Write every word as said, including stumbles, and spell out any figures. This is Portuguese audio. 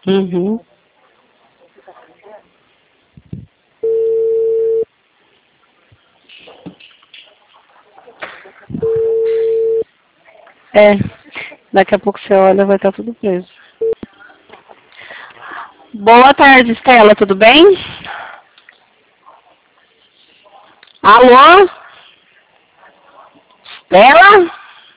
Uhum. É, daqui a pouco você olha, vai estar tudo preso. Boa tarde, Estela, tudo bem? Alô? Estela?